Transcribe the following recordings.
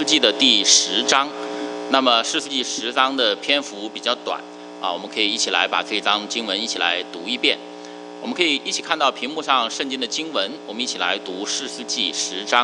世纪的第10章。那么士师记10章的篇幅比较短我们可以一起来把这一章经文一起来读一遍。我们可以一起看到屏幕上圣经的经文，我们一起来读士师记10章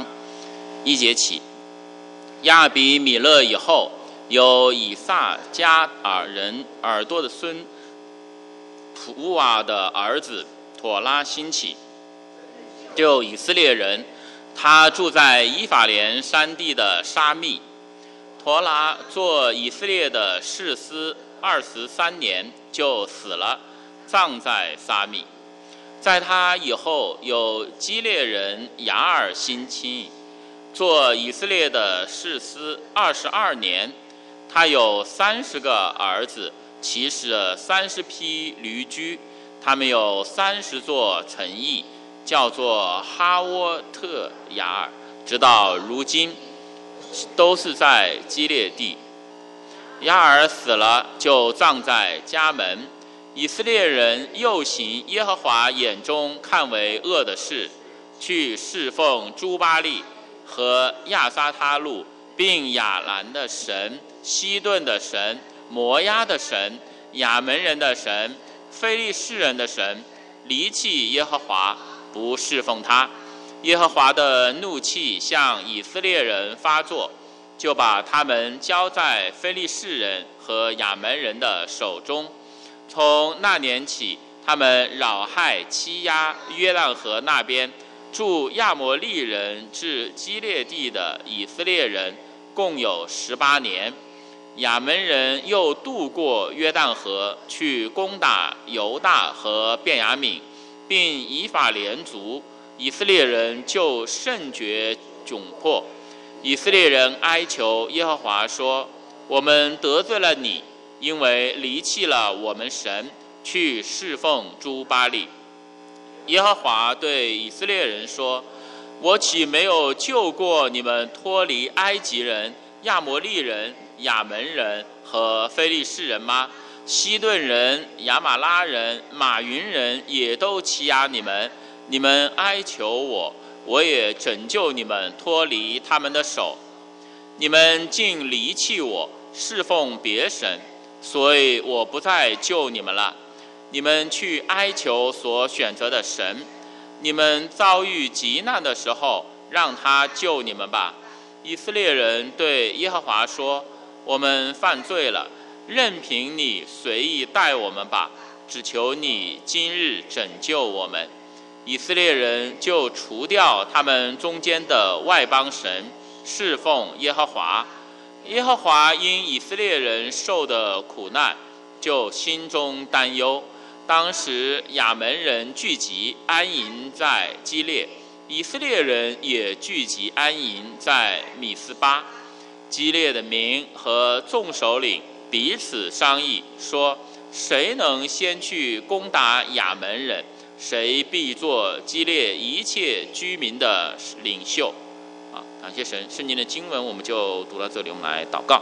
1节起。亚比米勒以后，有以撒加尔人耳朵的孙普瓦的儿子妥拉兴起，就以色列人，他住在以法莲山地的沙密。妥拉做以色列的士师23年就死了，葬在沙密。在他以后，有基列人雅尔兴起，做以色列的士师22年，他有30个儿子，骑使30匹驴驹，他们有30座城邑，叫做哈沃特雅尔，直到如今都是在基列地。雅尔死了，就葬在家门。以色列人又行耶和华眼中看为恶的事，去侍奉诸巴力和亚撒他路，并亚兰的神、西顿的神、摩押的神、亚门人的神、非利士人的神，离弃耶和华，不侍奉他。耶和华的怒气向以色列人发作，就把他们交在非利士人和亚门人的手中。从那年起，他们扰害欺压约旦河那边驻亚摩利人至基列地的以色列人，共有18年。亚门人又渡过约旦河，去攻打犹大和便雅悯，并以法莲族，以色列人就甚觉窘迫。以色列人哀求耶和华说：我们得罪了你，因为离弃了我们神，去侍奉诸巴力。耶和华对以色列人说：我岂没有救过你们脱离埃及人、亚摩利人、亚门人和非利士人吗？西顿人、亚玛拉人、马云人也都欺压你们，你们哀求我，我也拯救你们脱离他们的手。你们竟离弃我，侍奉别神，所以我不再救你们了。你们去哀求所选择的神，你们遭遇急难的时候，让他救你们吧。以色列人对耶和华说：我们犯罪了，任凭你随意待我们吧，只求你今日拯救我们。以色列人就除掉他们中间的外邦神，侍奉耶和华。耶和华因以色列人受的苦难，就心中担忧。当时亚门人聚集安营在基列，以色列人也聚集安营在米斯巴。基列的民和众首领彼此商议，说：谁能先去攻打亚门人，谁必做基列一切居民的领袖。感谢神。圣经的经文我们就读到这里，我们来祷告。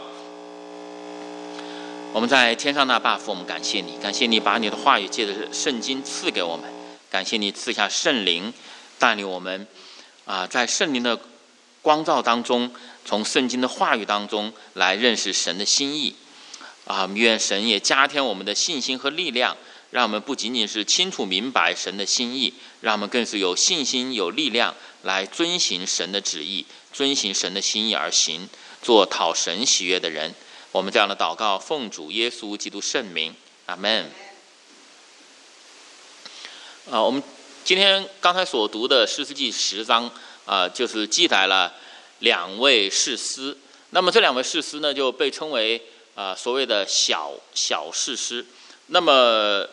我们在天上的爸父，我们感谢你，感谢你把你的话语借着圣经赐给我们，感谢你赐下圣灵带领我们在圣灵的光照当中，从圣经的话语当中来认识神的心意愿神也加添我们的信心和力量，让我们不仅仅是清楚明白神的心意，让我们更是有信心有力量来遵行神的旨意，遵行神的心意而行，做讨神喜悦的人。我们这样的祷告奉主耶稣基督圣名，阿们。我们今天刚才所读的士师记10章就是记载了2位士师。那么这2位士师呢，就被称为所谓的小士师。那么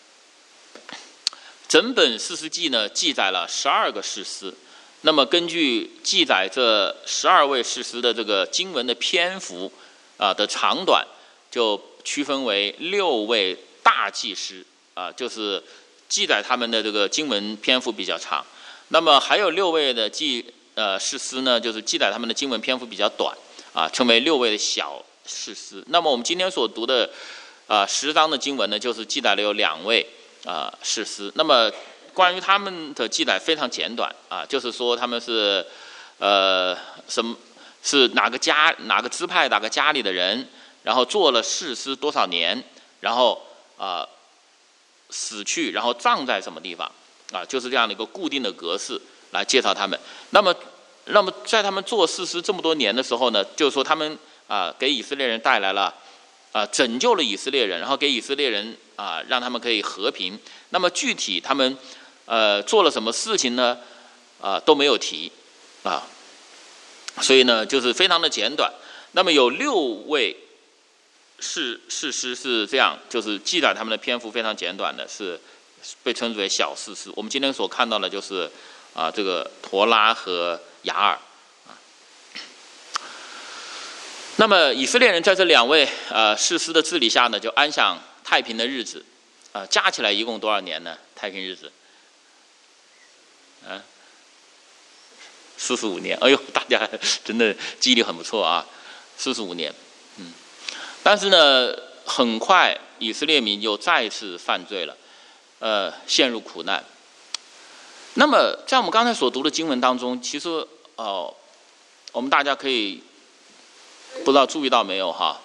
整本士师记呢，记载了12个士师。那么根据记载这12位士师的这个经文的篇幅的长短，就区分为6位大祭司就是记载他们的这个经文篇幅比较长。那么还有6位的士师呢，就是记载他们的经文篇幅比较短称为6位的小士师。那么我们今天所读的10章的经文呢，就是记载了有2位士师。那么关于他们的记载非常简短就是说他们是是哪个支派哪个家里的人，然后做了士师多少年，然后死去，然后葬在什么地方啊，就是这样的一个固定的格式来介绍他们。那么在他们做士师这么多年的时候呢，就是说他们给以色列人带来了拯救了以色列人，然后给以色列人让他们可以和平。那么具体他们做了什么事情呢？都没有提所以呢就是非常的简短。那么有6位士师是这样，就是记载他们的篇幅非常简短的，是被称之为小士师。我们今天所看到的就是这个陀拉和雅尔那么以色列人在这2位士师的治理下呢，就安享太平的日子加起来一共多少年呢？太平日子45年。哎呦，大家真的记忆力很不错啊，45年。但是呢，很快以色列民又再次犯罪了，陷入苦难。那么在我们刚才所读的经文当中，其实我们大家可以不知道注意到没有哈？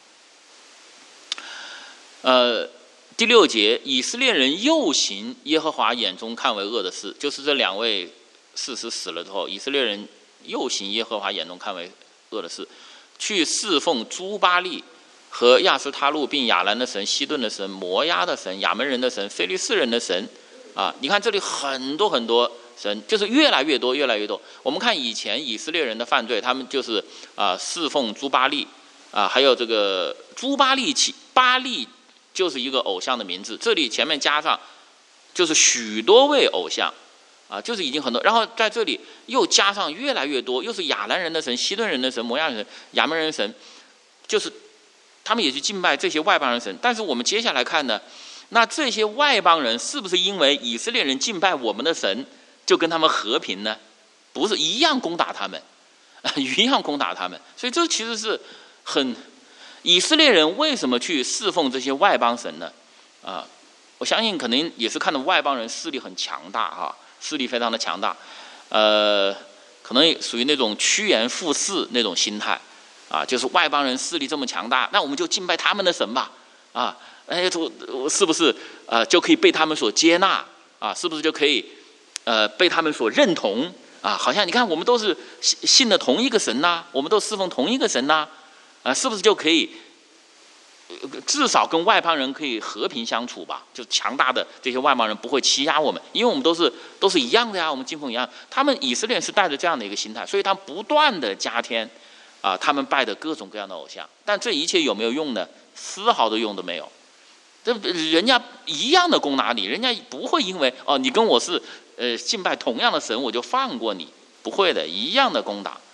第6节，以色列人又行耶和华眼中看为恶的事，就是这2位士师死了之后，以色列人又行耶和华眼中看为恶的事，去侍奉诸巴力和亚斯他路，并亚兰的神、西顿的神、摩押的神、亚门人的神、非利士人的神你看这里很多很多神，就是越来越多越来越多。我们看以前以色列人的犯罪，他们就是侍奉诸巴力还有这个诸巴力巴力就是一个偶像的名字，这里前面加上就是许多位偶像就是已经很多，然后在这里又加上越来越多，又是亚兰人的神、西顿人的神、摩押人的神、亚门人的神，就是他们也去敬拜这些外邦人神。但是我们接下来看呢，那这些外邦人是不是因为以色列人敬拜我们的神就跟他们和平呢？不是，一样攻打他们一样攻打他们。所以这其实是以色列人为什么去侍奉这些外邦神呢？我相信可能也是看到外邦人势力很强大势力非常的强大，可能属于那种趋炎附势那种心态就是外邦人势力这么强大，那我们就敬拜他们的神吧是不是就可以被他们所接纳是不是就可以被他们所认同好像你看我们都是信的同一个神我们都侍奉同一个神是不是就可以至少跟外邦人可以和平相处吧？就强大的这些外邦人不会欺压我们，因为我们都是一样的呀，我们敬奉一样。他们以色列人是带着这样的一个心态，所以他们不断的加添他们拜的各种各样的偶像。但这一切有没有用呢？丝毫的用都没有。人家一样的攻打你，人家不会因为你跟我是敬拜同样的神我就放过你，不会的，一样的攻打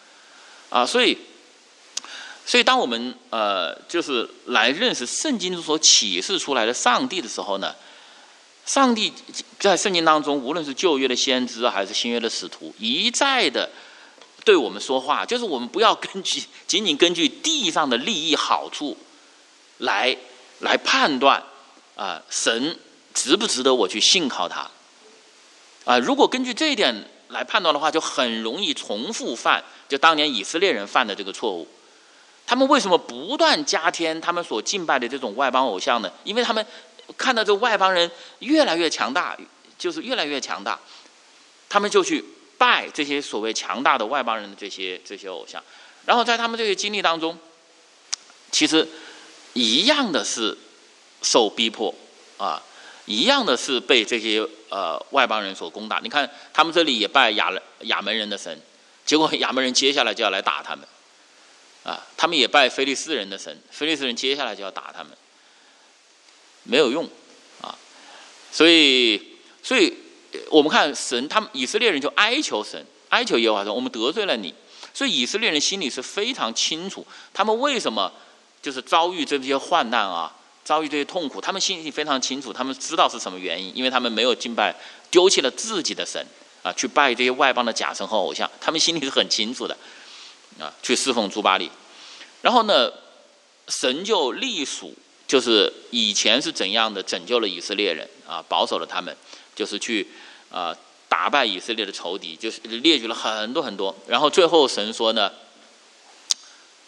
所以当我们就是来认识圣经中所启示出来的上帝的时候呢，上帝在圣经当中无论是旧约的先知还是新约的使徒，一再的对我们说话，就是我们不要仅仅根据地上的利益好处来判断神值不值得我去信靠他如果根据这一点来判断的话，就很容易重复犯就当年以色列人犯的这个错误。他们为什么不断加添他们所敬拜的这种外邦偶像呢？因为他们看到这外邦人越来越强大，就是越来越强大，他们就去拜这些所谓强大的外邦人的这些偶像。然后在他们这些经历当中，其实一样的是受逼迫一样的是被这些外邦人所攻打。你看他们这里也拜亚门人的神，结果亚门人接下来就要来打他们他们也拜非利士人的神，非利士人接下来就要打他们，没有用所以我们看神，他们以色列人就哀求神，哀求耶和华说我们得罪了你。所以以色列人心里是非常清楚，他们为什么就是遭遇这些患难遭遇这些痛苦，他们心里非常清楚，他们知道是什么原因，因为他们没有敬拜，丢弃了自己的神去拜这些外邦的假神和偶像，他们心里是很清楚的去侍奉诸巴力。然后呢，神就隶属，就是以前是怎样的拯救了以色列人保守了他们，就是去打败以色列的仇敌，就是列举了很多很多。然后最后神说呢，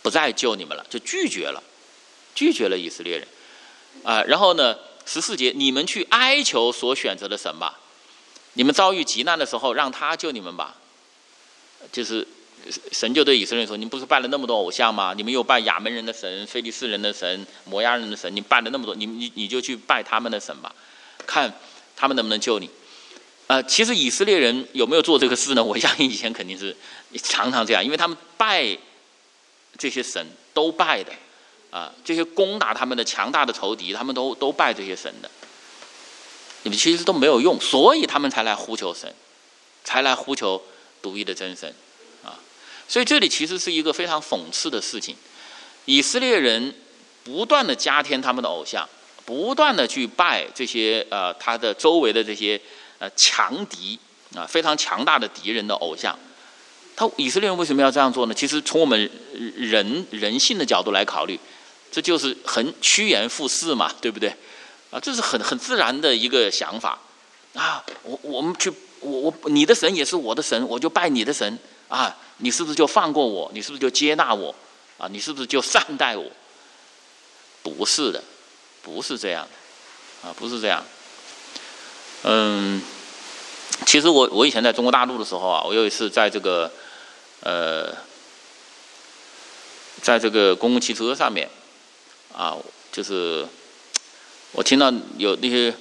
不再救你们了，就拒绝了以色列人然后呢14节，你们去哀求所选择的神吧，你们遭遇急难的时候让他救你们吧。就是神就对以色列人说，你们不是拜了那么多偶像吗？你们又拜亚扪人的神、非利士人的神、摩押人的神，你拜了那么多，你就去拜他们的神吧，看他们能不能救你。其实以色列人有没有做这个事呢？我相信以前肯定是常常这样，因为他们拜这些神都拜的这些攻打他们的强大的仇敌，他们都拜这些神的，你们其实都没有用，所以他们才来呼求神，才来呼求独一的真神所以这里其实是一个非常讽刺的事情，以色列人不断的加添他们的偶像，不断的去拜这些他的周围的这些强敌非常强大的敌人的偶像。以色列人为什么要这样做呢？其实从我们人性的角度来考虑，这就是很趋炎附势嘛，对不对这是很自然的一个想法我们去你的神也是我的神，我就拜你的神你是不是就放过我？你是不是就接纳我你是不是就善待我？不是的，不是这样的不是这样。其实我以前在中国大陆的时候我有一次在这个公共汽车上面就是我听到有那些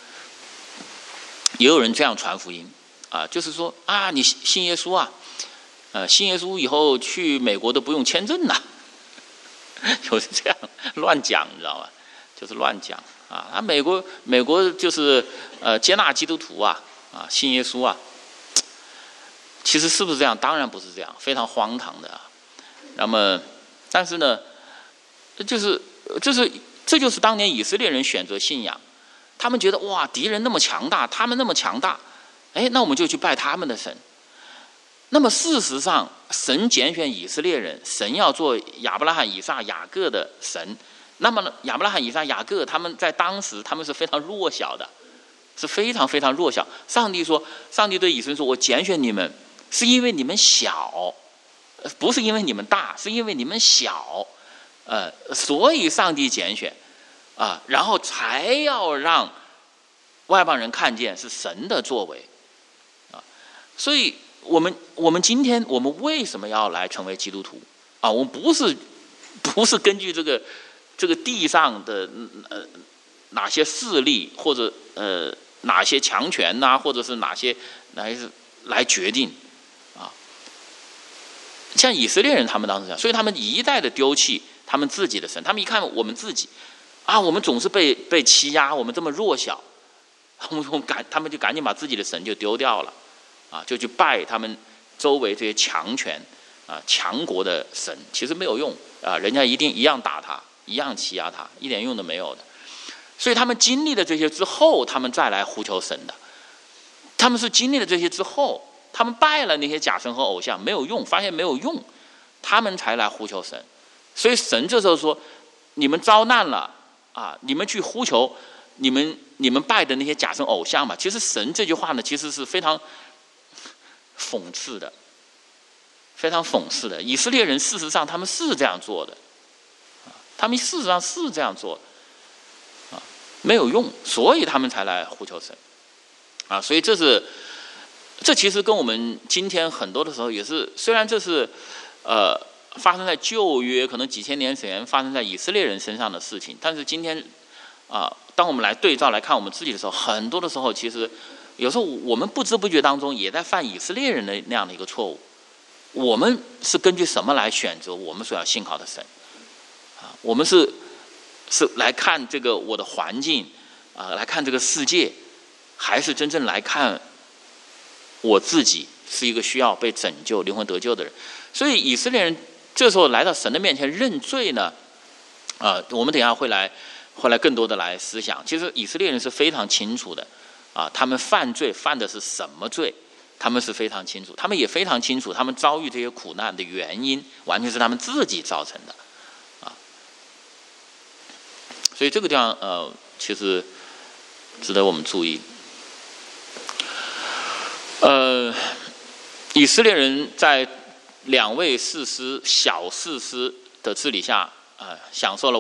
也有人这样传福音就是说你信耶稣信耶稣以后去美国都不用签证了就是这样乱讲，你知道吗？就是乱讲美国就是接纳基督徒信耶稣其实是不是这样？当然不是这样，非常荒唐的那么但是呢这就是当年以色列人选择信仰，他们觉得哇，敌人那么强大，他们那么强大，那我们就去拜他们的神。那么事实上神拣选以色列人，神要做亚伯拉罕、以撒、雅各的神。那么亚伯拉罕、以撒、雅各他们在当时他们是非常弱小的，是非常非常弱小。上帝对以色列说，我拣选你们是因为你们小，不是因为你们大，是因为你们小所以上帝拣选然后才要让外邦人看见是神的作为所以我们今天我们为什么要来成为基督徒我们不是根据这个地上的哪些势力或者哪些强权或者是哪些来决定像以色列人他们当时这样，所以他们一再的丢弃他们自己的神。他们一看我们自己我们总是被欺压，我们这么弱小，他们就赶紧把自己的神就丢掉了就去拜他们周围这些强权强国的神，其实没有用人家一样打他，一样欺压他，一点用都没有的。所以他们经历了这些之后，他们再来呼求神的。他们是经历了这些之后，他们拜了那些假神和偶像没有用，发现没有用，他们才来呼求神。所以神这时候说，你们遭难了你们去呼求你们拜的那些假神偶像吧。其实神这句话呢，其实是非常讽刺的，非常讽刺的。以色列人事实上他们是这样做的他们事实上是这样做的没有用，所以他们才来呼求神所以这其实跟我们今天很多的时候也是，虽然这是发生在旧约可能几千年前发生在以色列人身上的事情，但是今天当我们来对照来看我们自己的时候，很多的时候其实有时候我们不知不觉当中也在犯以色列人的那样的一个错误。我们是根据什么来选择我们所要信靠的神我们是来看这个我的环境来看这个世界，还是真正来看我自己是一个需要被拯救灵魂得救的人？所以以色列人这时候来到神的面前认罪呢我们等一下会来更多的来思想。其实以色列人是非常清楚的他们犯罪犯的是什么罪，他们是非常清楚，他们也非常清楚他们遭遇这些苦难的原因完全是他们自己造成的所以这个地方其实值得我们注意。以色列人在2位士师小士师的治理下，享受了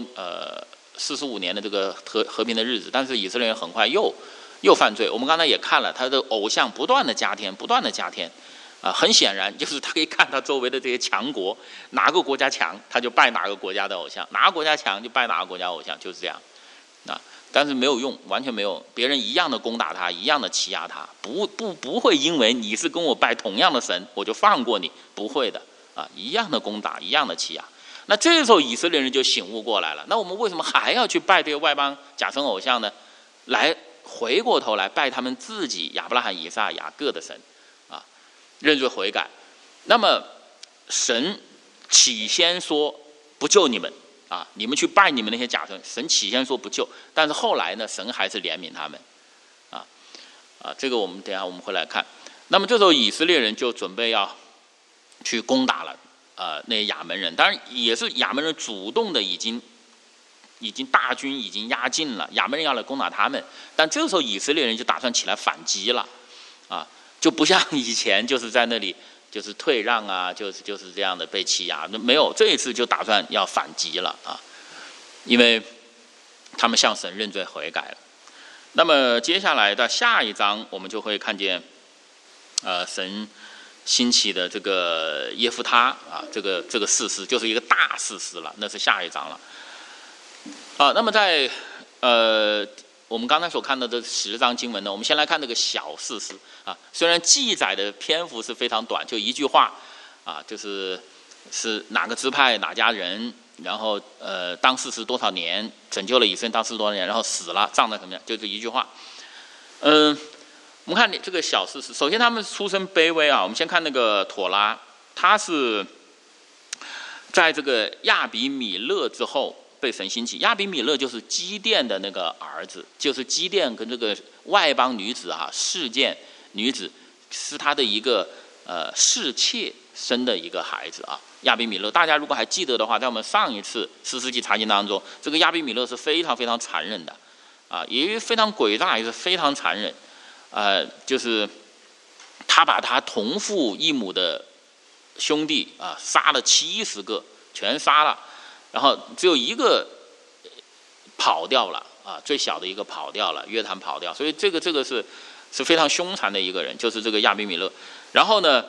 45年的这个和平的日子，但是以色列人很快又犯罪。我们刚才也看了，他的偶像不断的加添，很显然就是他可以看他周围的这些强国，哪个国家强，他就拜哪个国家的偶像；哪个国家强，就拜哪个国家偶像，就是这样。但是没有用，完全没有，别人一样的攻打他，一样的欺压他，不会因为你是跟我拜同样的神，我就放过你，不会的一样的攻打，一样的欺压。那这时候以色列人就醒悟过来了，那我们为什么还要去拜这个外邦假神偶像呢？来回过头来拜他们自己亚伯拉罕、以撒、雅各的神认罪悔改。那么神起先说不救你们你们去拜你们那些假神，神起先说不救，但是后来呢，神还是怜悯他们这个我们等一下我们会来看。那么这时候以色列人就准备要去攻打了那些亚门人，当然也是亚门人主动的，已经大军已经压境了，亚门人要来攻打他们，但这个时候以色列人就打算起来反击了就不像以前就是在那里就是退让就是这样的被欺压，没有，这一次就打算要反击了因为他们向神认罪悔改了。那么接下来的下一章我们就会看见神兴起的这个耶夫他这个士师就是一个大士师了，那是下一章了那么在我们刚才所看到的10章经文呢，我们先来看这个小士师虽然记载的篇幅是非常短，就一句话就是哪个支派哪家人，然后当士师多少年，拯救了以色列当士师多少年，然后死了葬在什么样，就这一句话。我们看这个小士师，首先他们出身卑微我们先看那个妥拉，他是在这个亚比米勒之后被神兴起。亚比米勒就是基甸的那个儿子，就是基甸跟这个外邦女子示剑女子是他的一个侍妾生的一个孩子亚比米勒，大家如果还记得的话，在我们上一次士师记查经当中，这个亚比米勒是非常非常残忍的也非常诡诈，也是非常残忍就是他把他同父异母的兄弟杀了70个，全杀了，然后只有一个跑掉了最小的一个跑掉了，约坦跑掉，所以这个是非常凶残的一个人，就是这个亚比米勒。然后呢，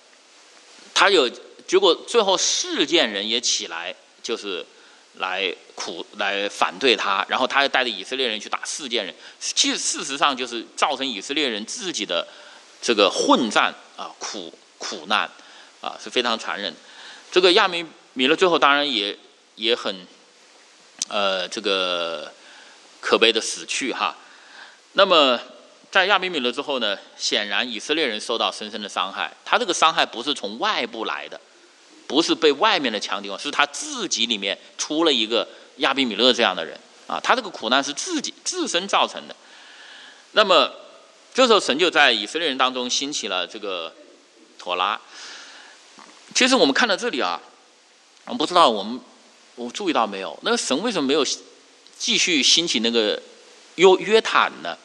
结果最后示剑人也起来，就是来反对他，然后他又带着以色列人去打示剑人。其实事实上就是造成以色列人自己的这个混战苦难是非常残忍。这个亚比米勒最后当然也很这个可悲的死去那么在亚比米勒之后呢，显然以色列人受到深深的伤害。他这个伤害不是从外部来的，不是被外面的强敌，是他自己里面出了一个亚比米勒这样的人他这个苦难是自身造成的。那么这时候神就在以色列人当中兴起了这个妥拉。其实我们看到这里我们不知道我注意到没有，那个神为什么没有继续兴起那个约坦呢？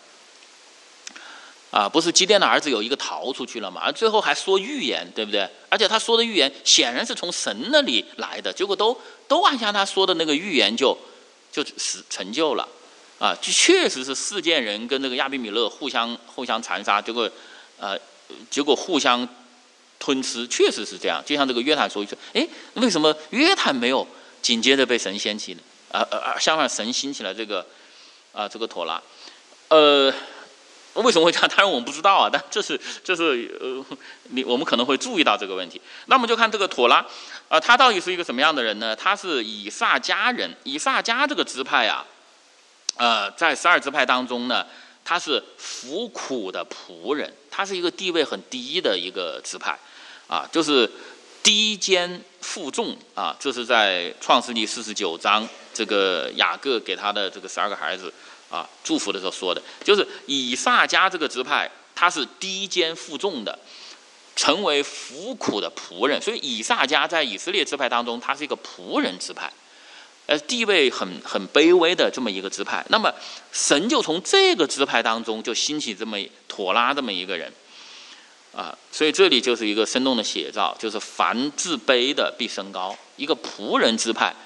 不是基甸的儿子有一个逃出去了嘛？而最后还说预言，对不对？而且他说的预言显然是从神那里来的，结果都按下他说的那个预言就成就了就确实是示剑人跟这个亚比米勒互相残杀，结果互相吞吃，确实是这样。就像这个约坦说一句，为什么约坦没有紧接着被神掀起呢？相反神兴起了这个妥拉。为什么会这样？当然我们不知道但这是我们可能会注意到这个问题。那我们就看这个妥拉他到底是一个什么样的人呢？他是以萨迦人。以萨迦这个支派在12支派当中呢，他是服苦的仆人，他是一个地位很低的一个支派就是低肩负重这是在创世纪49章这个雅各给他的这个12个孩子祝福的时候说的，就是以萨迦这个支派他是低肩负重的，成为服苦的仆人。所以以萨迦在以色列支派当中，他是一个仆人支派，地位很卑微的这么一个支派。那么神就从这个支派当中就兴起这么妥拉这么一个人所以这里就是一个生动的写照，就是凡自卑的必升高。一个仆人支派，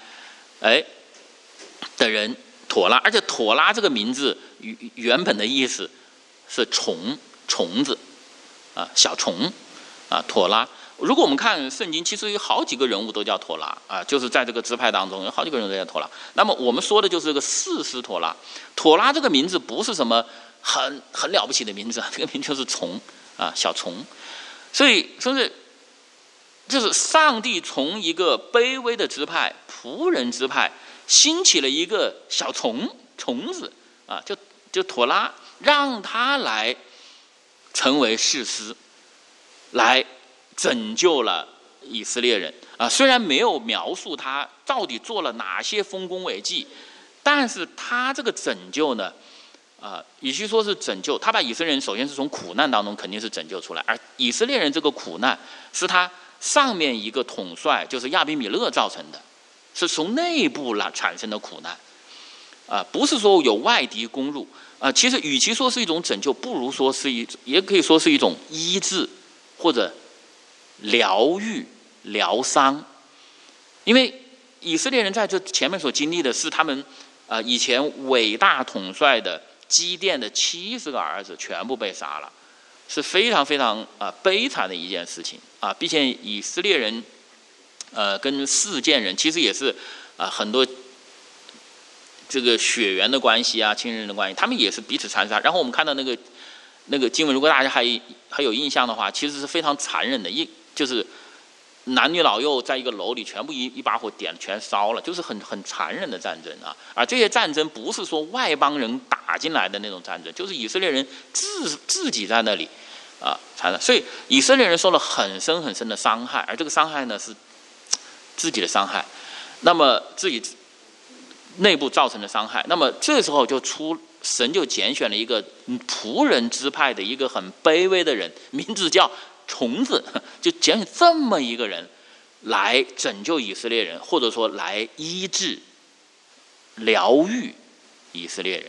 的人妥拉，而且妥拉这个名字原本的意思是虫子小虫妥拉。如果我们看圣经，其实有好几个人物都叫妥拉就是在这个支派当中有好几个人都叫妥拉。那么我们说的就是这个士师妥拉。妥拉这个名字不是什么很了不起的名字，这个名就是虫小虫。所以说是就是上帝从一个卑微的支派仆人支派兴起了一个小虫子就妥拉，让他来成为士师，来拯救了以色列人虽然没有描述他到底做了哪些丰功伟绩，但是他这个拯救呢与其说是拯救，他把以色列人首先是从苦难当中肯定是拯救出来，而以色列人这个苦难是他上面一个统帅就是亚比米勒造成的，是从内部产生的苦难不是说有外敌攻入其实与其说是一种拯救，不如说是也可以说是一种医治或者疗愈疗伤。因为以色列人在这前面所经历的是他们以前伟大统帅的基甸的70个儿子全部被杀了，是非常非常悲惨的一件事情并且以色列人跟示剑人其实也是很多这个血缘的关系亲人的关系，他们也是彼此残杀。然后我们看到那个经文，如果大家还有印象的话，其实是非常残忍的，就是男女老幼在一个楼里全部一把火点全烧了，就是很残忍的战争而这些战争不是说外邦人打进来的那种战争，就是以色列人自己在那里残忍。所以以色列人受了很深很深的伤害，而这个伤害呢是自己的伤害，那么自己内部造成的伤害。那么这时候神就拣选了一个仆人支派的一个很卑微的人，名字叫虫子，就拣选这么一个人来拯救以色列人，或者说来医治疗愈以色列人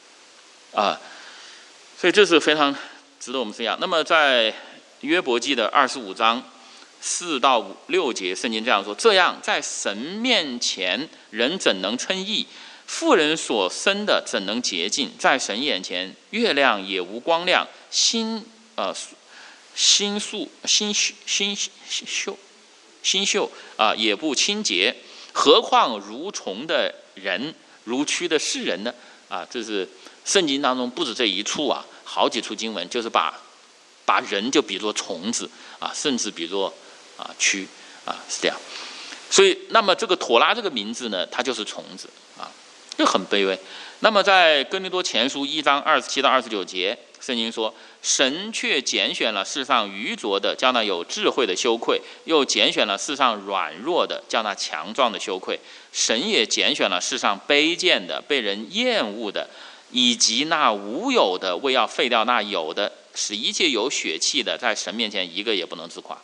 所以这是非常值得我们思想。那么在约伯记的25章4到6节，圣经这样说：这样在神面前人怎能称义？妇人所生的怎能洁净？在神眼前月亮也无光亮，星宿也不清洁，何况如虫的人，如蛆的世人呢这是圣经当中不止这一处好几处经文，就是把人就比作虫子甚至比作蛆是这样。所以那么这个妥拉这个名字呢，它就是虫子就很卑微。那么在哥林多前书1章27到29节，圣经说：神却拣选了世上愚拙的，叫那有智慧的羞愧；又拣选了世上软弱的，叫那强壮的羞愧。神也拣选了世上卑贱的，被人厌恶的，以及那无有的，为要废掉那有的，使一切有血气的在神面前一个也不能自夸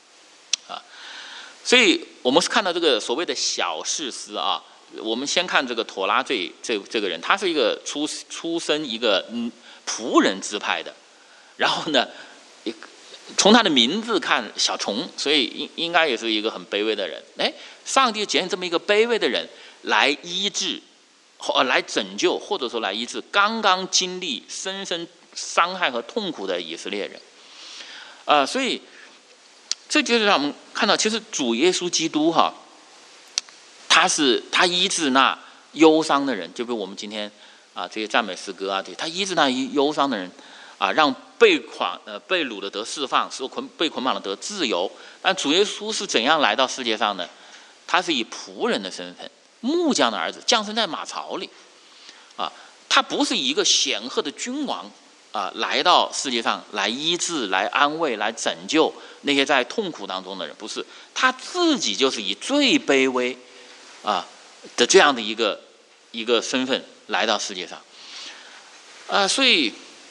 所以我们是看到这个所谓的小士师我们先看这个妥拉这个人，他是一个出身一个仆人支派的，然后呢从他的名字看小虫，所以应该也是一个很卑微的人。上帝拣选这么一个卑微的人来医治来拯救，或者说来医治刚刚经历深深伤害和痛苦的以色列人所以这就是让我们看到，其实主耶稣基督他医治那忧伤的人，就比如我们今天这些赞美诗歌他医治那忧伤的人让被掳的得释放，使被捆绑的得自由。但主耶稣是怎样来到世界上呢？他是以仆人的身份，木匠的儿子，降生在马槽里他不是以一个显赫的君王来到世界上来医治、来安慰、来拯救那些在痛苦当中的人，不是，他自己就是以最卑微的这样的一个身份来到世界上所以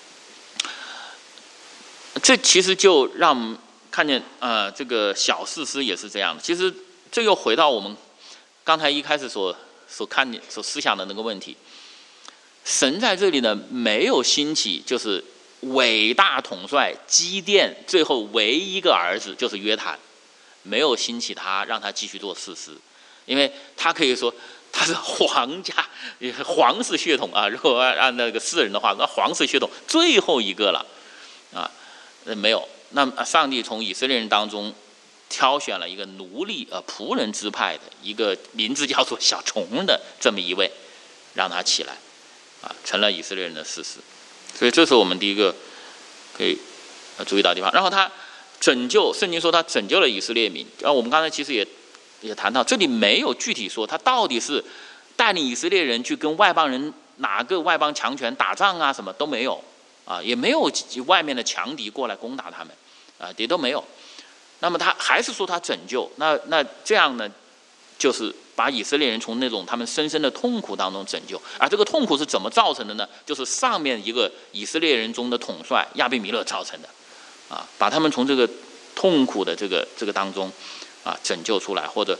这其实就让我们看见这个小士师也是这样的。其实这又回到我们刚才一开始所思想的那个问题，神在这里呢没有兴起就是伟大统帅基甸最后唯一一个儿子就是约坦，没有兴起他让他继续做士师，因为他可以说他是皇家皇室血统啊，如果按那个世人的话，那皇室血统最后一个了啊，没有。那上帝从以色列人当中挑选了一个奴隶仆人支派的一个名字叫做小虫的这么一位，让他起来啊，成了以色列人的士师。所以这是我们第一个可以注意到的地方。然后他拯救，圣经说他拯救了以色列民。我们刚才其实也谈到，这里没有具体说他到底是带领以色列人去跟外邦人哪个外邦强权打仗啊，什么都没有啊，也没有外面的强敌过来攻打他们啊，也都没有。那么他还是说他拯救，那这样呢，就是把以色列人从那种他们深深的痛苦当中拯救。而这个痛苦是怎么造成的呢？就是上面一个以色列人中的统帅亚比米勒造成的啊，把他们从这个痛苦的这个当中啊拯救出来，或者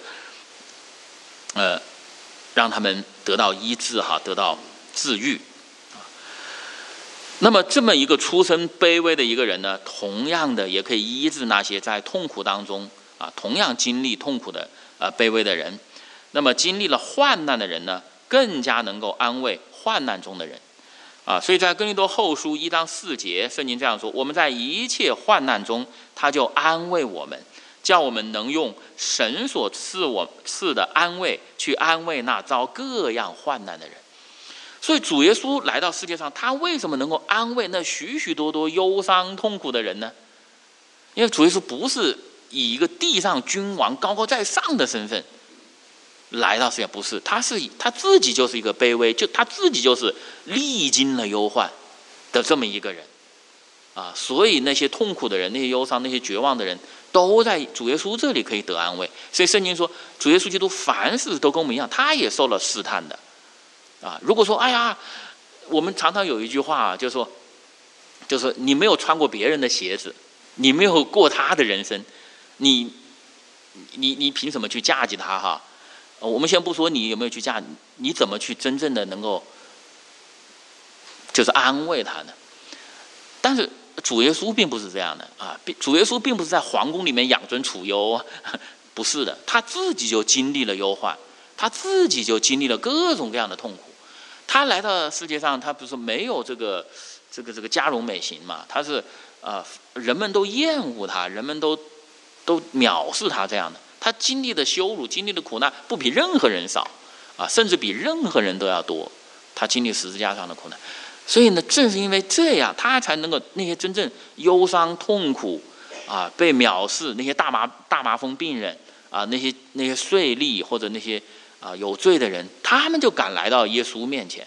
让他们得到医治哈，得到治愈啊。那么这么一个出身卑微的一个人呢，同样的也可以医治那些在痛苦当中啊同样经历痛苦的卑微的人。那么经历了患难的人呢，更加能够安慰患难中的人啊。所以在哥林多后书1章4节，圣经这样说：我们在一切患难中，他就安慰我们，叫我们能用神所赐的安慰去安慰那遭各样患难的人。所以主耶稣来到世界上，他为什么能够安慰那许许多多忧伤痛苦的人呢？因为主耶稣不是以一个地上君王高高在上的身份来到世界，不是，他自己就是一个卑微，他自己就是历经了忧患的这么一个人啊。所以那些痛苦的人，那些忧伤，那些绝望的人，都在主耶稣这里可以得安慰。所以圣经说，主耶稣基督凡事都跟我们一样，他也受了试探的啊。如果说哎呀，我们常常有一句话就是你没有穿过别人的鞋子，你没有过他的人生，你凭什么去嫁给他哈？我们先不说你有没有去嫁，你怎么去真正的能够就是安慰他呢？但是主耶稣并不是这样的啊，主耶稣并不是在皇宫里面养尊处优，不是的，他自己就经历了忧患，他自己就经历了各种各样的痛苦。他来到世界上，他不是没有这个佳容美行嘛，他是人们都厌恶他，人们都藐视他这样的。他经历的羞辱，经历的苦难，不比任何人少啊，甚至比任何人都要多。他经历十字架上的苦难，所以呢，正是因为这样，他才能够那些真正忧伤痛苦啊、被藐视那些大麻风病人啊、那些税吏或者那些有罪的人，他们就敢来到耶稣面前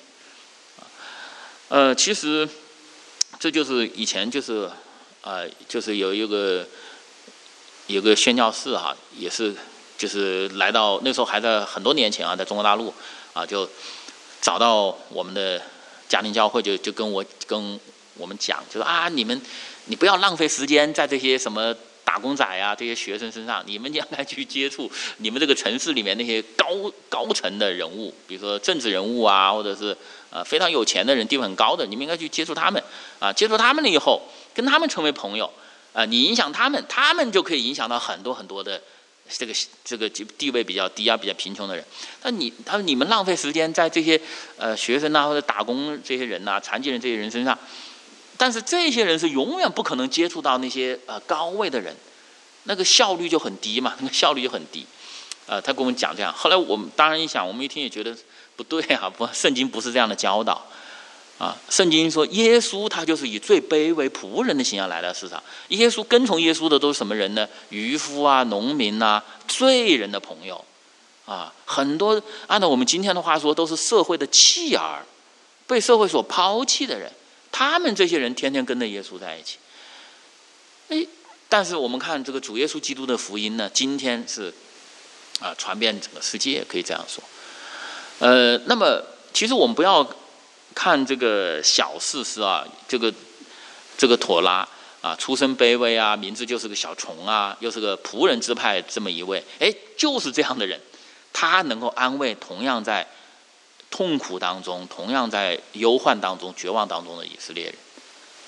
其实这就是以前就是有一个宣教士哈，也是就是来到那时候还在很多年前啊，在中国大陆啊，就找到我们的家庭教会，就跟我们讲，就说你不要浪费时间在这些什么打工仔啊这些学生身上，你们应该去接触你们这个城市里面那些高层的人物，比如说政治人物啊，或者是非常有钱的人，地位很高的，你们应该去接触他们啊，接触他们了以后，跟他们成为朋友。你影响他们，他们就可以影响到很多很多的这个地位比较低啊、比较贫穷的人。你们浪费时间在这些学生啊或者打工这些人啊、残疾人这些人身上，但是这些人是永远不可能接触到那些高位的人，那个效率就很低嘛，那个效率就很低。他跟我们讲这样，后来我们当然一想，我们一听也觉得不对啊，圣经不是这样的教导。圣经说耶稣他就是以最卑微仆人的形象来到世上。耶稣跟从耶稣的都是什么人呢？渔夫啊、农民啊、罪人的朋友啊，很多按照我们今天的话说，都是社会的弃儿，被社会所抛弃的人。他们这些人天天跟着耶稣在一起。但是我们看这个主耶稣基督的福音呢，今天是传遍整个世界，可以这样说。那么其实我们不要看这个小士师啊，这个妥拉啊，出身卑微啊，名字就是个小虫啊，又是个仆人支派这么一位，就是这样的人，他能够安慰同样在痛苦当中、同样在忧患当中、绝望当中的以色列人啊。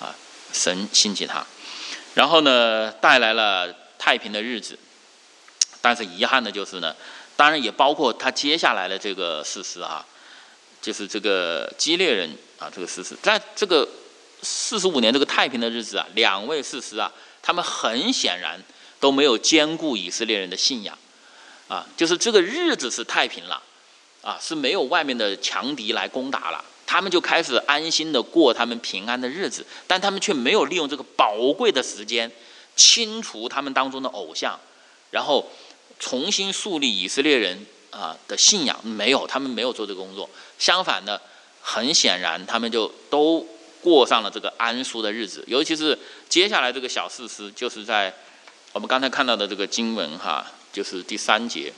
神兴起他，然后呢带来了太平的日子。但是遗憾的就是呢，当然也包括他接下来的这个事实啊，就是这个基列人啊，这个事实，在这个45年这个太平的日子啊，两位士师啊，他们很显然都没有兼顾以色列人的信仰啊，就是这个日子是太平了啊，是没有外面的强敌来攻打了，他们就开始安心的过他们平安的日子，但他们却没有利用这个宝贵的时间清除他们当中的偶像，然后重新树立以色列人的信仰。没有，他们没有做这个工作。相反的，很显然他们就都过上了这个安舒的日子。尤其是接下来这个小士师，就是在我们刚才看到的这个经文就是第3节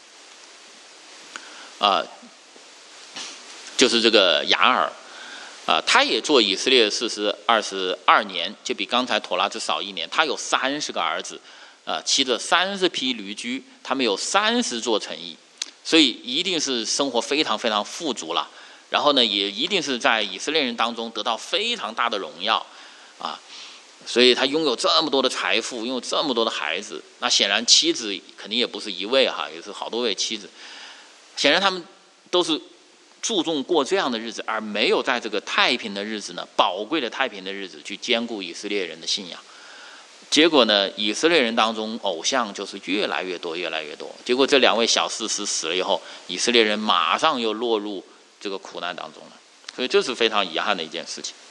就是这个雅尔他也做以色列的士师22年，就比刚才妥拉只少1年。他有30个儿子。骑着30匹驴驹，他们有30座城邑，所以一定是生活非常非常富足了。然后呢，也一定是在以色列人当中得到非常大的荣耀所以他拥有这么多的财富，拥有这么多的孩子。那显然妻子肯定也不是一位也是好多位妻子。显然他们都是注重过这样的日子，而没有在这个太平的日子呢，宝贵的太平的日子去兼顾以色列人的信仰。结果呢，以色列人当中偶像就是越来越多，越来越多。结果这2位小士师死了以后，以色列人马上又落入这个苦难当中了。所以这是非常遗憾的一件事情。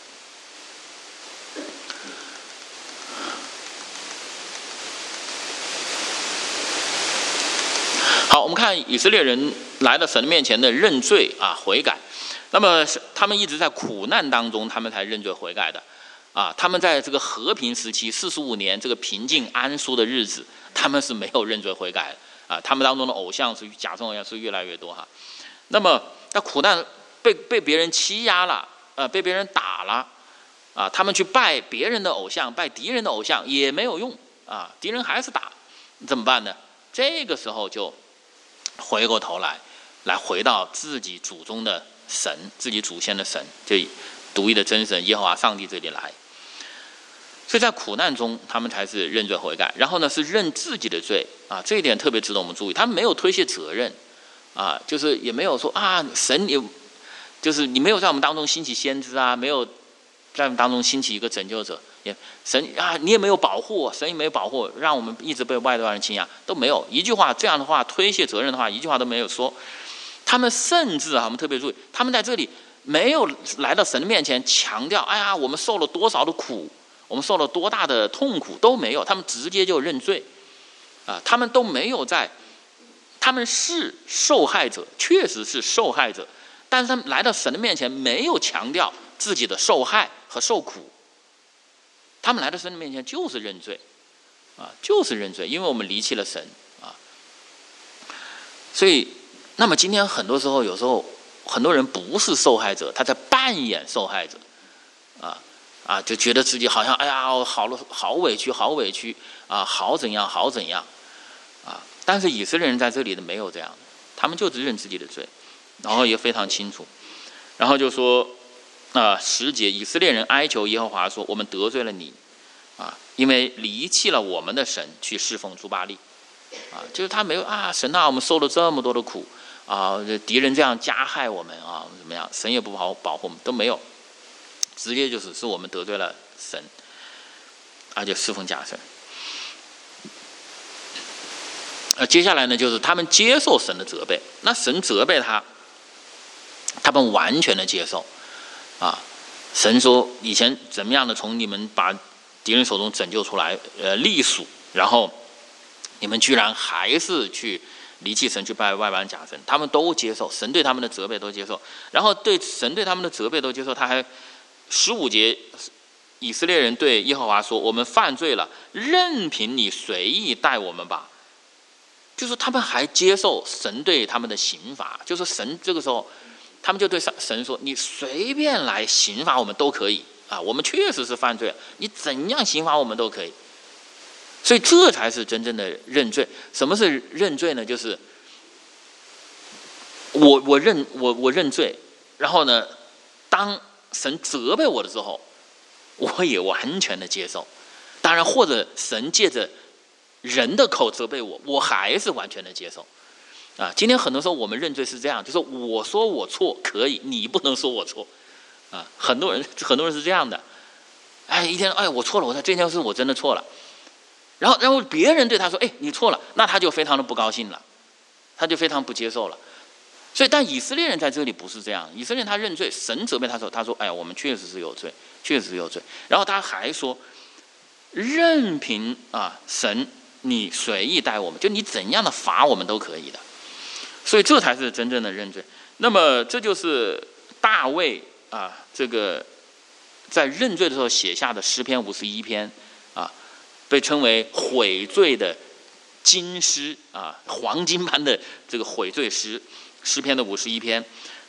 好，我们看以色列人来到神的面前的认罪悔改。那么他们一直在苦难当中，他们才认罪悔改的。他们在这个和平时期45年这个平静安舒的日子，他们是没有认罪悔改的他们当中的偶像是假装偶像是越来越多那么在苦难被别人欺压了被别人打了他们去拜别人的偶像，拜敌人的偶像也没有用敌人还是打，怎么办呢？这个时候就回过头来回到自己祖宗的神，自己祖先的神，就独一的真神耶和华上帝这里来。所以在苦难中，他们才是认罪悔改，然后呢是认自己的罪这一点特别值得我们注意。他们没有推卸责任就是也没有说神也就是你没有在我们当中兴起先知没有在我们当中兴起一个拯救者，神你也没有保护我，神也没有保护我，让我们一直被外人欺压，都没有一句话这样的话推卸责任的话，一句话都没有说。他们甚至我们特别注意，他们在这里没有来到神的面前强调我们受了多少的苦，我们受了多大的痛苦，都没有，他们直接就认罪他们都没有他们是受害者，确实是受害者，但是他们来到神的面前没有强调自己的受害和受苦，他们来到神的面前就是认罪就是认罪，因为我们离弃了神所以那么今天很多时候，有时候很多人不是受害者，他在扮演受害者就觉得自己好像好委屈好委屈好怎样好怎样但是以色列人在这里的没有这样的，他们就只认自己的罪，然后也非常清楚，然后就说10节，以色列人哀求耶和华说，我们得罪了你因为离弃了我们的神去侍奉诸巴力就是他没有神我们受了这么多的苦敌人这样加害我们怎么样，神也不保护我们，都没有，直接是我们得罪了神就侍奉假神接下来呢，就是他们接受神的责备，那神责备他们完全的接受神说以前怎么样的从你们把敌人手中拯救出来隶属，然后你们居然还是去离弃神，去拜外邦假神，他们都接受神对他们的责备，都接受，然后对神对他们的责备都接受。他还15节，以色列人对耶和华说，我们犯罪了，任凭你随意待我们吧，就是他们还接受神对他们的刑罚，就是神这个时候他们就对神说，你随便来刑罚我们都可以我们确实是犯罪了，你怎样刑罚我们都可以。所以这才是真正的认罪。什么是认罪呢？就是我认罪，然后呢，当神责备我的时候我也完全的接受。当然，或者神借着人的口责备我，我还是完全的接受。今天很多时候我们认罪是这样，就是我说我错可以，你不能说我错。很多人是这样的。一天，我错了，这件事我真的错了。然后别人对他说，你错了，那他就非常的不高兴了，他就非常不接受了。所以，但以色列人在这里不是这样。以色列人他认罪，神责备他说，我们确实是有罪，确实是有罪。然后他还说，任凭神你随意待我们，就你怎样的罚我们都可以的。所以这才是真正的认罪。那么这就是大卫这个在认罪的时候写下的诗篇51篇被称为悔罪的金诗黄金般的这个悔罪诗。诗篇的51篇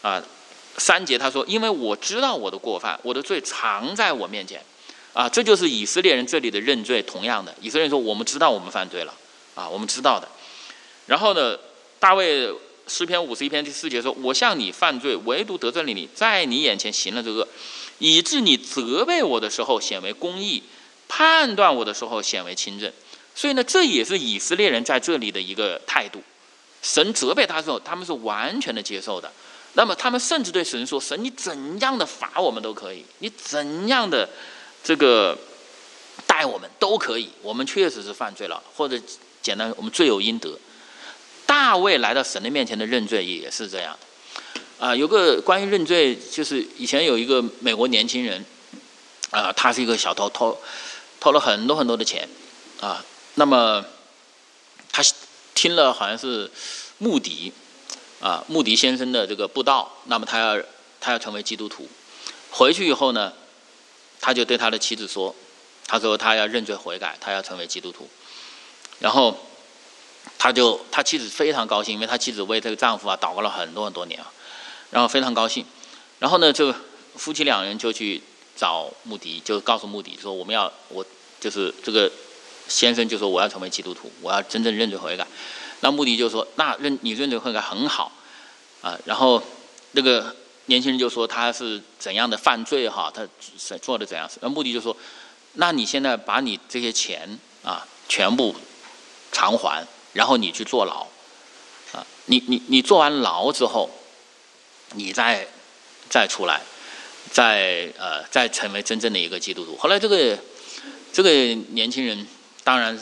3节他说，因为我知道我的过犯，我的罪常在我面前这就是以色列人这里的认罪。同样的，以色列人说我们知道我们犯罪了我们知道的。然后呢，大卫诗篇51篇第4节说，我向你犯罪，唯独得罪了你，在你眼前行了这恶，以致你责备我的时候显为公义，判断我的时候显为清正。所以呢，这也是以色列人在这里的一个态度。神责备他的时候，他们是完全的接受的。那么他们甚至对神说，神你怎样的罚我们都可以，你怎样的这个待我们都可以，我们确实是犯罪了，或者简单我们罪有应得。大卫来到神的面前的认罪也是这样的有个关于认罪，就是以前有一个美国年轻人他是一个小偷，偷了很多很多的钱那么他听了好像是穆迪先生的这个布道，那么他要成为基督徒。回去以后呢，他就对他的妻子说，他说他要认罪悔改，他要成为基督徒。然后他妻子非常高兴，因为他妻子为这个丈夫祷告了很多很多年然后非常高兴。然后呢，这个夫妻两人就去找穆迪，就告诉穆迪说，我就是这个先生就说我要成为基督徒，我要真正认罪悔改。那穆迪就说，那你认罪悔改很好然后那个年轻人就说他是怎样的犯罪他做的怎样事。那穆迪就说，那你现在把你这些钱全部偿还，然后你去坐牢你坐完牢之后，你再出来，再成为真正的一个基督徒。后来这个年轻人当然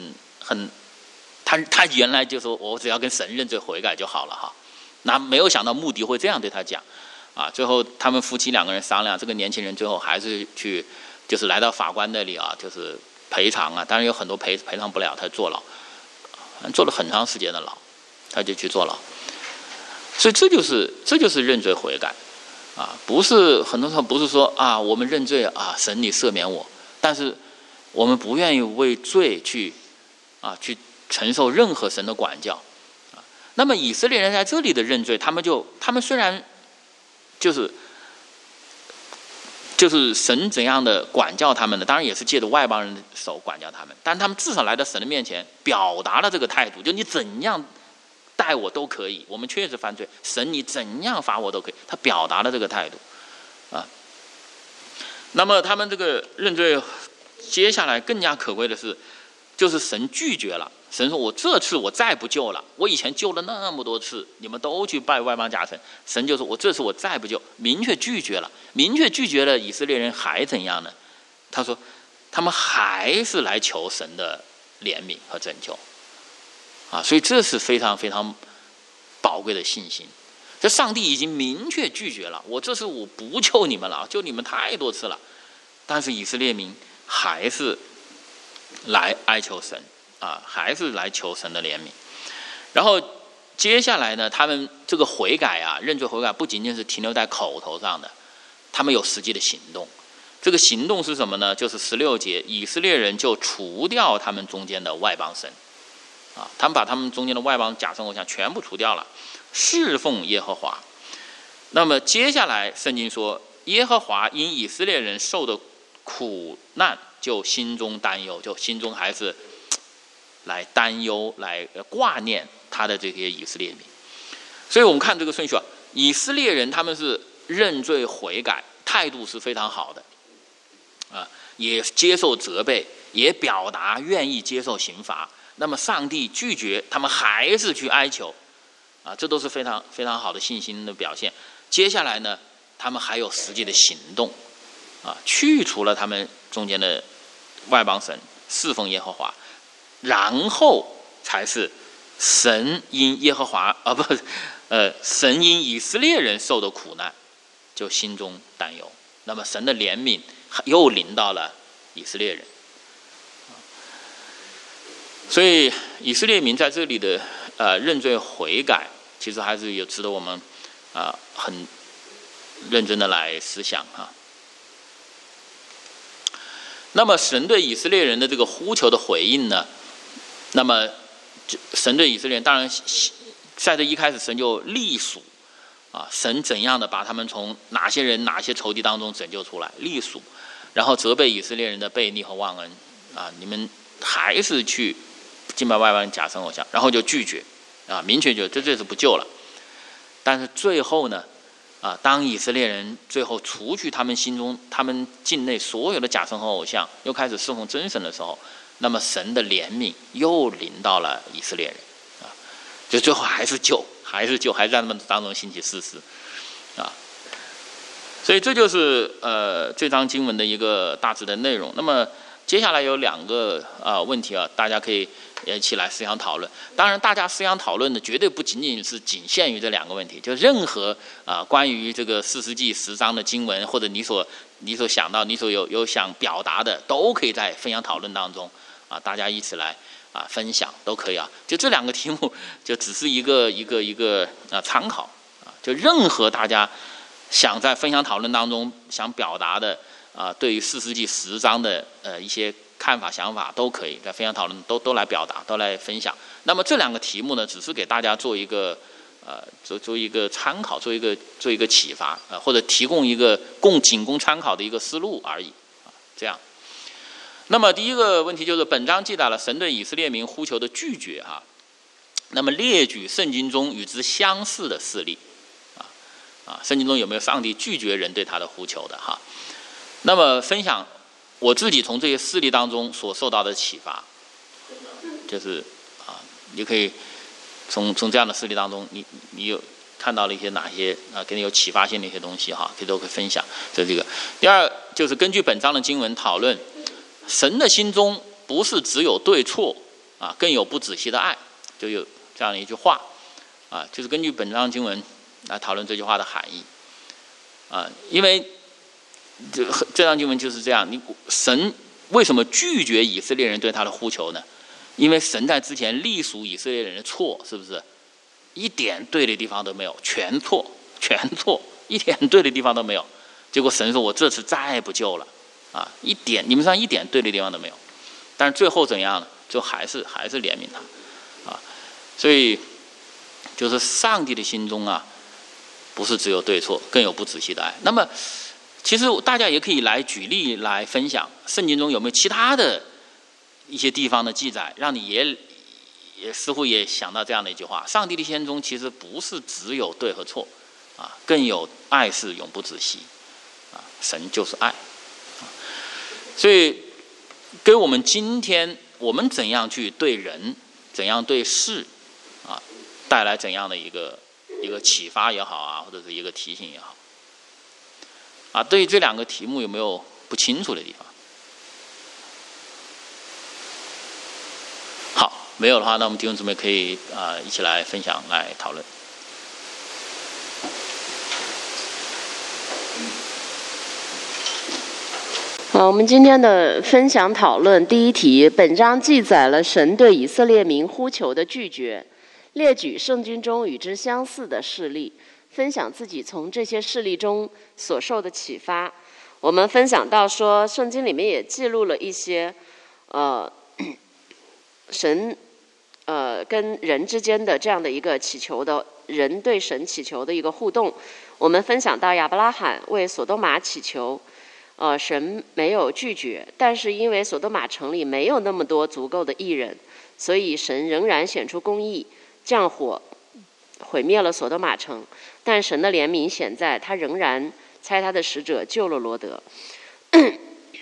他原来就说我只要跟神认罪悔改就好了那没有想到穆迪会这样对他讲最后他们夫妻两个人商量，这个年轻人最后还是就是来到法官那里就是赔偿当然有很多赔偿不了，他坐牢坐了很长时间的牢，他就去坐牢。所以这就是认罪悔改不是很多时候不是说我们认罪神你赦免我，但是我们不愿意为罪去承受任何神的管教那么以色列人在这里的认罪，他们虽然就是神怎样的管教他们的，当然也是借着外邦人的手管教他们，但他们至少来到神的面前，表达了这个态度，就你怎样待我都可以，我们确实犯罪，神你怎样罚我都可以，他表达了这个态度那么他们这个认罪，接下来更加可贵的是，就是神拒绝了。神说，我这次我再不救了，我以前救了那么多次，你们都去拜外邦假神，神就说我这次我再不救，明确拒绝了以色列人还怎样呢？他说他们还是来求神的怜悯和拯救所以这是非常非常宝贵的信心。这上帝已经明确拒绝了，我这次我不救你们了，救你们太多次了，但是以色列民还是来哀求神还是来求神的怜悯。然后接下来呢，他们这个悔改认罪悔改不仅仅是停留在口头上的，他们有实际的行动。这个行动是什么呢？就是16节，以色列人就除掉他们中间的外邦神他们把他们中间的外邦假神偶像全部除掉了，侍奉耶和华。那么接下来圣经说，耶和华因以色列人受的苦难就心中担忧，就心中还是来担忧来挂念他的这些以色列民。所以我们看这个顺序以色列人他们是认罪悔改，态度是非常好的也接受责备，也表达愿意接受刑罚。那么上帝拒绝，他们还是去哀求，这都是非常非常好的信心的表现。接下来呢，他们还有实际的行动，去除了他们中间的外邦神，侍奉耶和华，然后才是神因耶和华神因以色列人受的苦难，就心中担忧。那么神的怜悯又临到了以色列人。所以以色列民在这里的认罪悔改，其实还是有值得我们很认真的来思想那么神对以色列人的这个呼求的回应呢？那么神对以色列人，当然在这一开始神就历数神怎样的把他们从哪些人哪些仇敌当中拯救出来，历数，然后责备以色列人的悖逆和忘恩你们还是去敬拜外邦假神偶像，然后就拒绝明确就这是不救了。但是最后呢当以色列人最后除去他们心中他们境内所有的假神和偶像，又开始侍奉真神的时候，那么神的怜悯又临到了以色列人就最后还是救，还是在他们当中兴起士师所以这就是这章经文的一个大致的内容。那么接下来有2个问题大家可以一起来思想讨论。当然，大家思想讨论的绝对不仅限于这2个问题，就任何关于这个士师记10章的经文，或者你所想到、你所有想表达的，都可以在分享讨论当中大家一起来分享都可以就这2个题目，就只是一个参考就任何大家想在分享讨论当中想表达的对于士师记10章的一些看法想法，都可以在分享讨论都来表达，都来分享。那么这2个题目呢，只是给大家做一个做一个参考，做一个启发或者提供一个仅供参考的一个思路而已这样。那么第一个问题就是本章记载了神对以色列民呼求的拒绝那么列举圣经中与之相似的事例圣经中有没有上帝拒绝人对他的呼求的那么分享我自己从这些事例当中所受到的启发，就是你可以从这样的事例当中，你有看到了一些哪些给你有启发性的一些东西都可以分享。这是这个。第二就是根据本章的经文讨论，神的心中不是只有对错更有不仔细的爱，就有这样的一句话就是根据本章经文来讨论这句话的含义因为这章经文就是这样，神为什么拒绝以色列人对他的呼求呢？因为神在之前历数以色列人的错，是不是一点对的地方都没有，全错，一点对的地方都没有。结果神说：“我这次再不救了你们上一点对的地方都没有。”但是最后怎样呢？就还是怜悯他所以就是上帝的心中不是只有对错，更有不仔细的爱。那么其实大家也可以来举例来分享，圣经中有没有其他的一些地方的记载，让你也似乎也想到这样的一句话：上帝的心中其实不是只有对和错更有爱是永不止息神就是爱所以给我们今天我们怎样去对人，怎样对事带来怎样的一个启发也好或者是一个提醒也好对于这2个题目有没有不清楚的地方？好，没有的话，那我们弟兄姊妹可以一起来分享来讨论。 好，我们今天的分享讨论第一题，本章记载了神对以色列民呼求的拒绝，列举圣经中与之相似的事例，分享自己从这些事例中所受的启发。我们分享到说，圣经里面也记录了一些神跟人之间的这样的一个祈求的，人对神祈求的一个互动。我们分享到亚伯拉罕为所多玛祈求，神没有拒绝，但是因为所多玛城里没有那么多足够的义人，所以神仍然显出公义，降火毁灭了所多玛城。但神的怜悯显在，他仍然差他的使者救了罗德。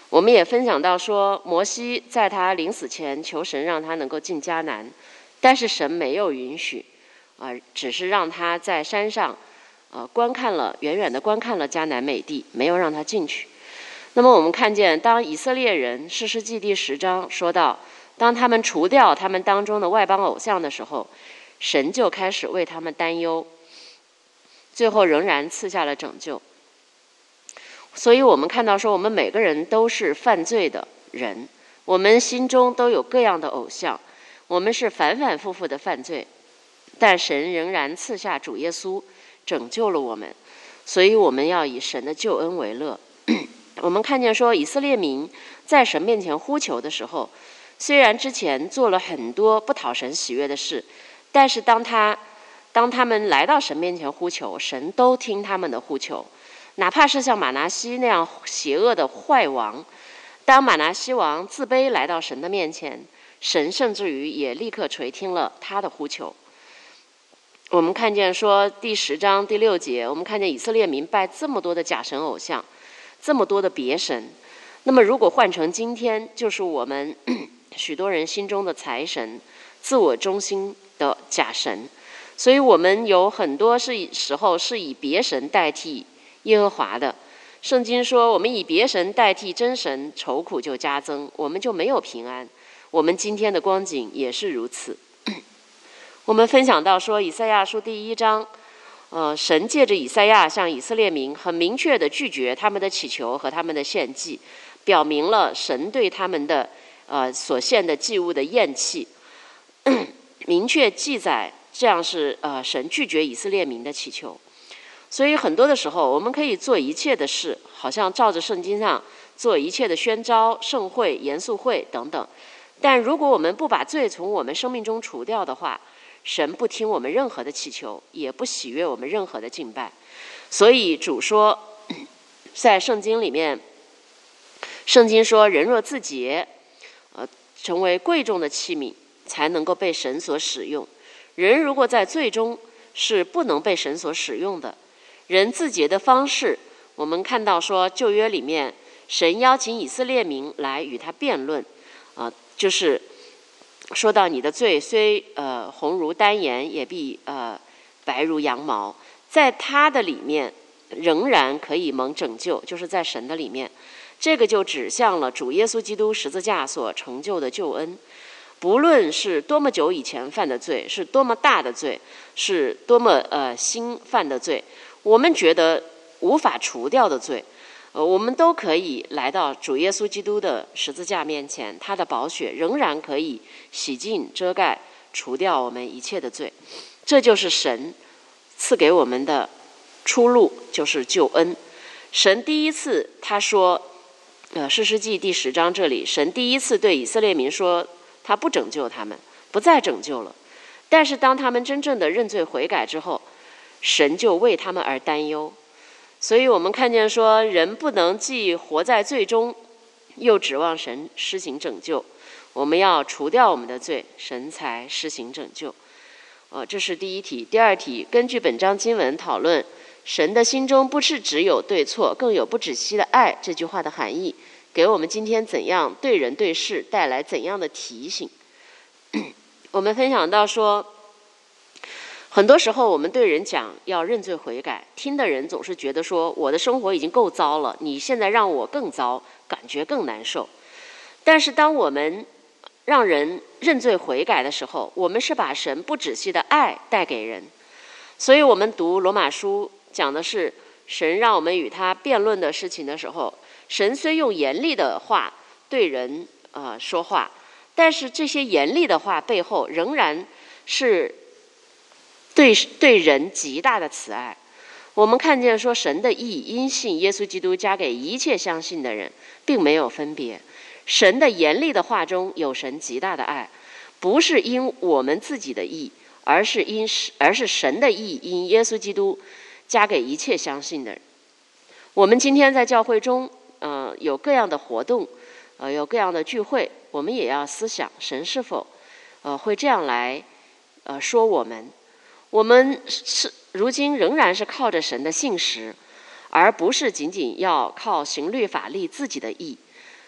我们也分享到说，摩西在他临死前求神让他能够进迦南，但是神没有允许，只是让他在山上，远远的观看了迦南美地，没有让他进去。那么我们看见，当以色列人士师记第10章说到，当他们除掉他们当中的外邦偶像的时候，神就开始为他们担忧，最后仍然赐下了拯救。所以我们看到说，我们每个人都是犯罪的人，我们心中都有各样的偶像，我们是反反复复的犯罪，但神仍然赐下主耶稣拯救了我们，所以我们要以神的救恩为乐。我们看见说，以色列民在神面前呼求的时候，虽然之前做了很多不讨神喜悦的事，但是当他们来到神面前呼求，神都听他们的呼求。哪怕是像马拿西那样邪恶的坏王，当马拿西王自卑来到神的面前，神甚至于也立刻垂听了他的呼求。我们看见说第10章第6节，我们看见以色列民拜这么多的假神偶像，这么多的别神。那么如果换成今天，就是我们许多人心中的财神，自我中心的假神。所以我们有很多时候是以别神代替耶和华的。圣经说，我们以别神代替真神，愁苦就加增，我们就没有平安。我们今天的光景也是如此。我们分享到说，以赛亚书第1章，神借着以赛亚向以色列民很明确的拒绝他们的祈求和他们的献祭，表明了神对他们的所献的祭物的厌弃，明确记载这样是神拒绝以色列民的祈求。所以很多的时候，我们可以做一切的事，好像照着圣经上做一切的宣召、盛会、严肃会等等。但如果我们不把罪从我们生命中除掉的话，神不听我们任何的祈求，也不喜悦我们任何的敬拜。所以主说，在圣经里面，圣经说，人若自洁，成为贵重的器皿，才能够被神所使用。人如果在罪中，是不能被神所使用的。人自洁的方式，我们看到说，旧约里面神邀请以色列民来与他辩论，就是说到你的罪虽红如丹颜，也必白如羊毛，在他的里面仍然可以蒙拯救，就是在神的里面。这个就指向了主耶稣基督十字架所成就的救恩。不论是多么久以前犯的罪，是多么大的罪，是多么新犯的罪，我们觉得无法除掉的罪，我们都可以来到主耶稣基督的十字架面前，他的宝血仍然可以洗净、遮盖、除掉我们一切的罪。这就是神赐给我们的出路，就是救恩。神第一次他说，士师记第10章这里，神第一次对以色列民说，他不拯救他们，不再拯救了。但是当他们真正的认罪悔改之后，神就为他们而担忧。所以我们看见说，人不能既活在罪中，又指望神施行拯救。我们要除掉我们的罪，神才施行拯救。这是第一题。第二题，根据本章经文讨论，神的心中不是只有对错，更有不止息的爱这句话的含义，给我们今天怎样对人对事带来怎样的提醒。我们分享到说，很多时候我们对人讲要认罪悔改，听的人总是觉得说，我的生活已经够糟了，你现在让我更糟，感觉更难受。但是当我们让人认罪悔改的时候，我们是把神不止息的爱带给人。所以我们读罗马书讲的是，神让我们与他辩论的事情的时候，神虽用严厉的话对人说话，但是这些严厉的话背后仍然是对人极大的慈爱。我们看见说，神的义因信耶稣基督加给一切相信的人，并没有分别。神的严厉的话中有神极大的爱，不是因我们自己的义，而是神的义因耶稣基督加给一切相信的人。我们今天在教会中有各样的活动，有各样的聚会，我们也要思想神是否会这样来说我们。我们如今仍然是靠着神的信实，而不是仅仅要靠行律法立自己的义。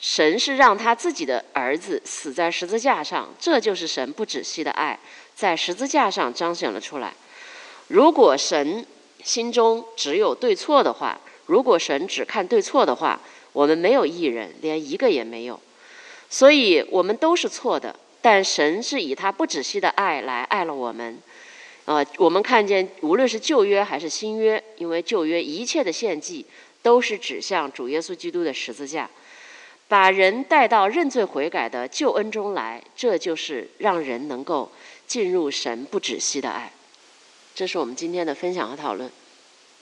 神是让他自己的儿子死在十字架上，这就是神不止息的爱，在十字架上彰显了出来。如果神心中只有对错的话，如果神只看对错的话，我们没有义人，连一个也没有。所以我们都是错的，但神是以他不止息的爱来爱了我们。我们看见无论是旧约还是新约，因为旧约一切的献祭都是指向主耶稣基督的十字架，把人带到认罪悔改的救恩中来，这就是让人能够进入神不止息的爱。这是我们今天的分享和讨论。